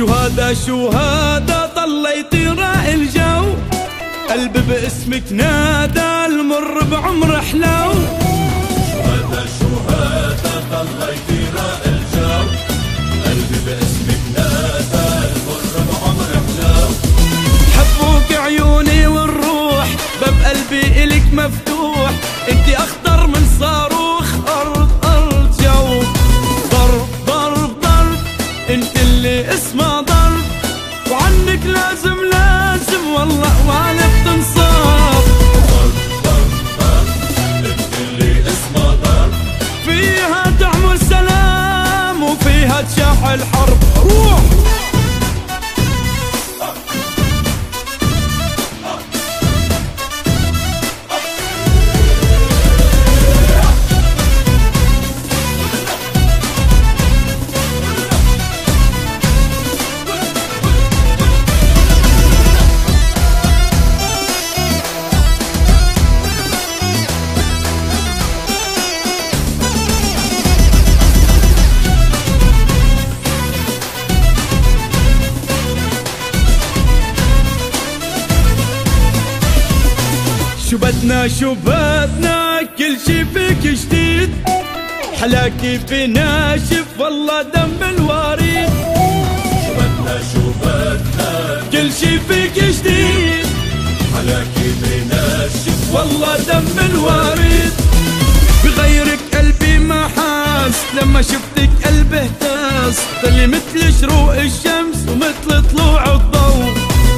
شو هذا طليتي راء الجو، قلبي باسمك نادى المر بعمر حلو. شو هذا طليتي راء الجو، قلبي باسمك نادى المر بعمر حلو. حبوك عيوني والروح، باب قلبي إلك مفتوح، انتي اخضر من صاروخ ارض جو. ضرب انت اللي اسمه ضرب، وعنك لازم والله وانا بتنصاب. ضرب انت اللي اسمه ضرب، فيها دعم السلام وفيها تشاحل حرب. روح شو بدنا كل شي فيك جديد، حلاكي في ناشف والله دم الوريد. شو بدنا كل شي فيك جديد، حلاكي في ناشف والله دم الوريد. بغيرك قلبي ما حاس، لما شفتك قلبي اهتاز، طلي مثل شروق الشمس ومثل طلوع الضوء.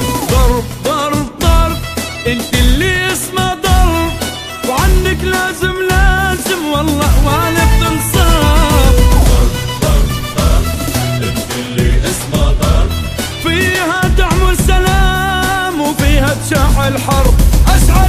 ضرب انت اللي اسمه ضرب، وعنك لازم والله وانا بتنصاب. ضرب انت اللي اسمه ضرب، فيها دعم السلام وفيها تشاحل حرب. اشعل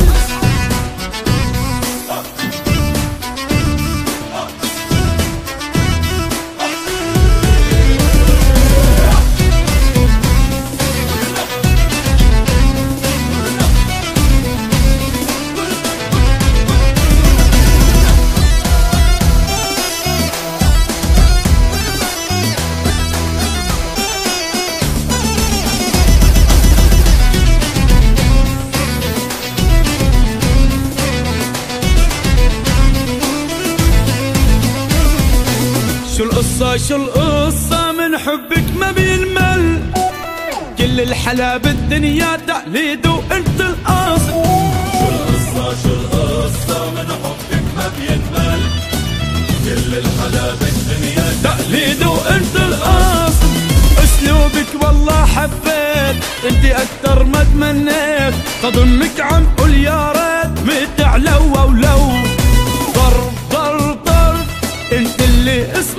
شو القصة من حبك ما بينمل، كل الحلا بالدنيا تقليد وانت الاصل. شو القصة من حبك ما بينمل، كل الحلا بالدنيا تقليد وانت الاصل. اسلوبك والله حبيت، انتي اكتر ما تمنيت، خضمك عم قول يا ريت متع لو ولو. ضرب انت اللي اسمه